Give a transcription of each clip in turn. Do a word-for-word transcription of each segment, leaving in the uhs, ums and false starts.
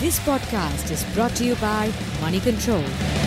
This podcast is brought to you by Money Control.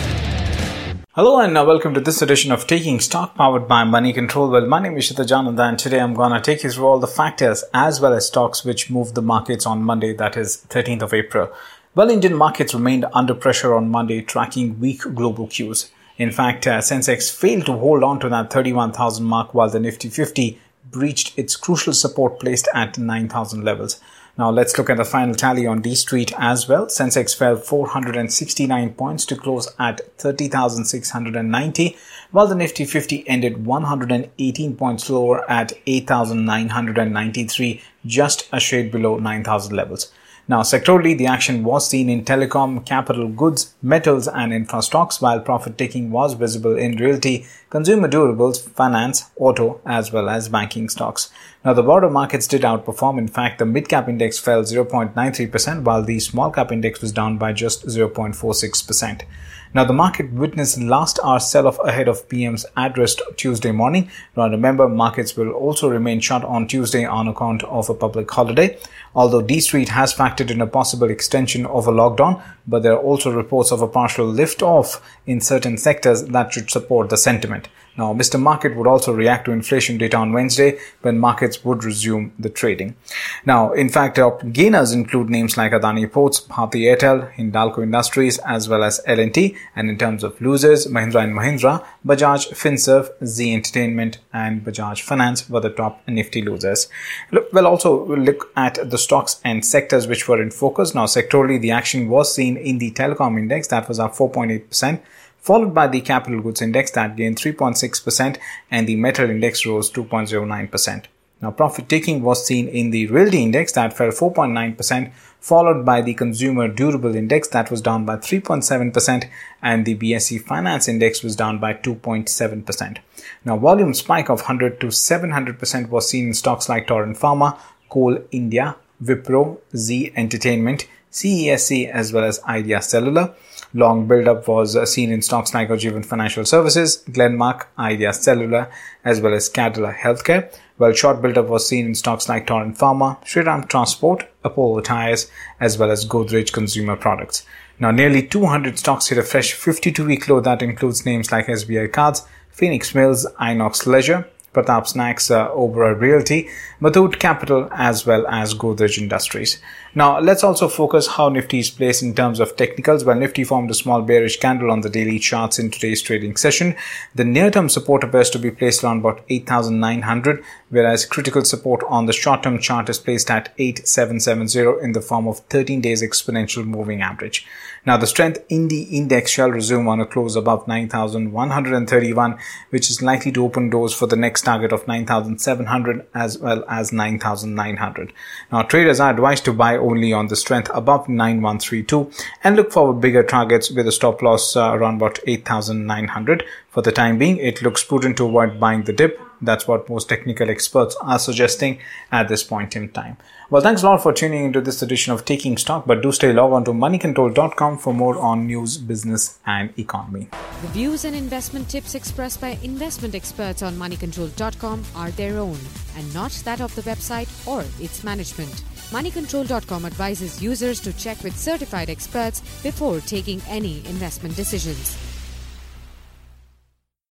Hello and welcome to this edition of Taking Stock powered by Money Control. Well, my name is Shita Jananda and today I'm going to take you through all the factors as well as stocks which moved the markets on Monday, that is thirteenth of April. Well, Indian markets remained under pressure on Monday, tracking weak global cues. In fact, uh, Sensex failed to hold on to that thirty-one thousand mark while the Nifty fifty breached its crucial support placed at nine thousand levels. Now let's look at the final tally on D Street as well. Sensex fell four hundred sixty-nine points to close at thirty thousand six hundred ninety, while the Nifty fifty ended one hundred eighteen points lower at eight thousand nine hundred ninety-three, just a shade below nine thousand levels. Now, sectorally, the action was seen in telecom, capital goods, metals and infra stocks, while profit-taking was visible in realty, consumer durables, finance, auto, as well as banking stocks. Now, the broader markets did outperform. In fact, the mid-cap index fell zero point nine three percent, while the small-cap index was down by just zero point four six percent. Now, the market witnessed last hour sell-off ahead of P M's address Tuesday morning. Now, remember, markets will also remain shut on Tuesday on account of a public holiday. Although D Street has factored in a possible extension of a lockdown, but there are also reports of a partial lift-off in certain sectors that should support the sentiment. Now, Mister Market would also react to inflation data on Wednesday when markets would resume the trading. Now, in fact, top gainers include names like Adani Ports, Bharti Airtel, Hindalco Industries, as well as L and T. And in terms of losers, Mahindra and Mahindra, Bajaj Finserv, Zee Entertainment, and Bajaj Finance were the top Nifty losers. Look, we'll also look at the stocks and sectors which were in focus. Now, sectorally, the action was seen in the telecom index that was up four point eight percent. Followed by the capital goods index that gained three point six percent and the metal index rose two point zero nine percent. Now, profit-taking was seen in the realty index that fell four point nine percent, followed by the consumer durable index that was down by three point seven percent and the B S E finance index was down by two point seven percent. Now, volume spike of one hundred to seven hundred percent was seen in stocks like Torrent Pharma, Coal India, Wipro, Zee Entertainment, C E S C as well as Idea Cellular. Long build-up was uh, seen in stocks like Ujjivan Financial Services, Glenmark, Idea Cellular, as well as Cadila Healthcare, while short build-up was seen in stocks like Torrent Pharma, Shriram Transport, Apollo Tyres, as well as Godrej Consumer Products. Now, nearly two hundred stocks hit a fresh fifty-two-week low that includes names like S B I Cards, Phoenix Mills, Inox Leisure, Pratap Snacks, uh, Oberoi Realty, Muthoot Capital, as well as Godrej Industries. Now, let's also focus how Nifty is placed in terms of technicals. While Nifty formed a small bearish candle on the daily charts in today's trading session, the near-term support appears to be placed around about eight thousand nine hundred, whereas critical support on the short-term chart is placed at eight thousand seven hundred seventy in the form of thirteen days exponential moving average. Now, the strength in the index shall resume on a close above nine thousand one hundred thirty-one, which is likely to open doors for the next target of nine thousand seven hundred as well as nine thousand nine hundred. Now, traders are advised to buy only on the strength above nine one three two and look for bigger targets with a stop loss uh, around about eight thousand nine hundred. For the time being, it looks prudent to avoid buying the dip. That's what most technical experts are suggesting at this point in time. Well, thanks a lot for tuning into this edition of Taking Stock, but do stay logged on to money control dot com for more on news, business and economy. The views and investment tips expressed by investment experts on money control dot com are their own and not that of the website or its management. money control dot com advises users to check with certified experts before taking any investment decisions.